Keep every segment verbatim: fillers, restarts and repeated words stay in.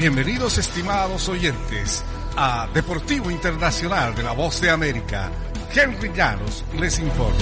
Bienvenidos, estimados oyentes, a Deportivo Internacional de la Voz de América. Henry Llanos les informa.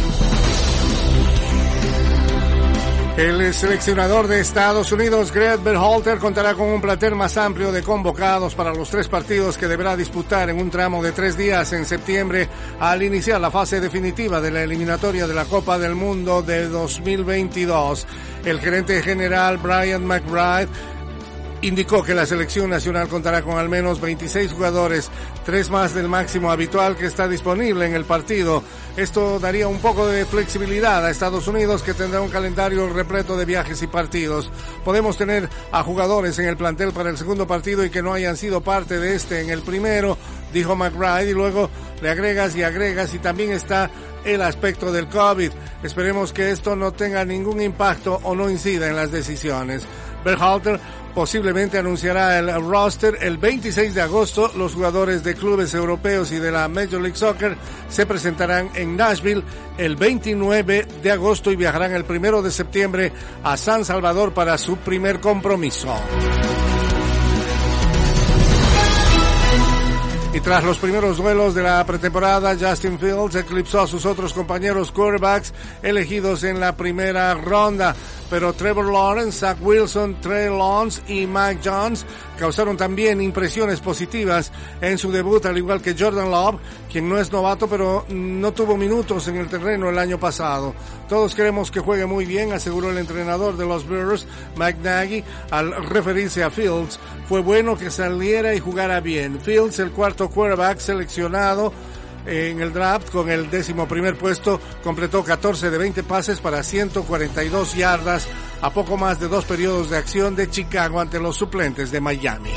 El seleccionador de Estados Unidos, Greg Berhalter, contará con un plantel más amplio de convocados para los tres partidos que deberá disputar en un tramo de tres días en septiembre al iniciar la fase definitiva de la eliminatoria de la Copa del Mundo de dos mil veintidós. El gerente general Brian McBride indicó que la selección nacional contará con al menos veintiséis jugadores, tres más del máximo habitual que está disponible en el partido. Esto daría un poco de flexibilidad a Estados Unidos, que tendrá un calendario repleto de viajes y partidos. Podemos tener a jugadores en el plantel para el segundo partido y que no hayan sido parte de este en el primero, dijo McBride, y luego le agregas y agregas y también está el aspecto del COVID. Esperemos que esto no tenga ningún impacto o no incida en las decisiones. Berhalter posiblemente anunciará el roster el veintiséis de agosto. Los jugadores de clubes europeos y de la Major League Soccer se presentarán en Nashville el veintinueve de agosto y viajarán el primero de septiembre a San Salvador para su primer compromiso. Y tras los primeros duelos de la pretemporada, Justin Fields eclipsó a sus otros compañeros quarterbacks elegidos en la primera ronda. Pero Trevor Lawrence, Zach Wilson, Trey Lance y Mike Jones causaron también impresiones positivas en su debut, al igual que Jordan Love, quien no es novato, pero no tuvo minutos en el terreno el año pasado. Todos queremos que juegue muy bien, aseguró el entrenador de los Bears, Mike Nagy, al referirse a Fields. Fue bueno que saliera y jugara bien. Fields, el cuarto quarterback seleccionado en el draft con el décimo primer puesto, completó catorce de veinte pases para ciento cuarenta y dos yardas a poco más de dos periodos de acción de Chicago ante los suplentes de Miami.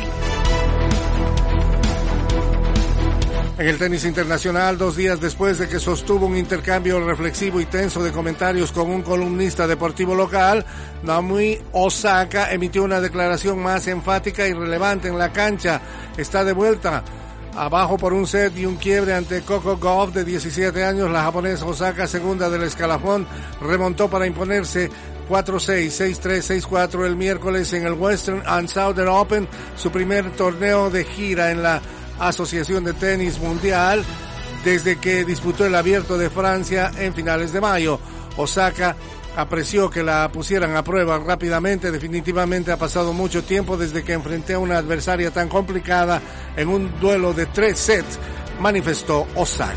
En el tenis internacional, dos días después de que sostuvo un intercambio reflexivo y tenso de comentarios con un columnista deportivo local, Naomi Osaka emitió una declaración más enfática y relevante en la cancha. Está de vuelta. Abajo por un set y un quiebre ante Coco Gauff, de diecisiete años, la japonesa Osaka, segunda del escalafón, remontó para imponerse cuatro seis, seis tres, seis cuatro el miércoles en el Western and Southern Open, su primer torneo de gira en la Asociación de Tenis Mundial desde que disputó el Abierto de Francia en finales de mayo. Osaka apreció que la pusieran a prueba rápidamente. Definitivamente ha pasado mucho tiempo desde que enfrenté a una adversaria tan complicada en un duelo de tres sets, manifestó Osaka.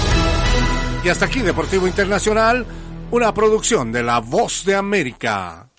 Y hasta aquí Deportivo Internacional, una producción de La Voz de América.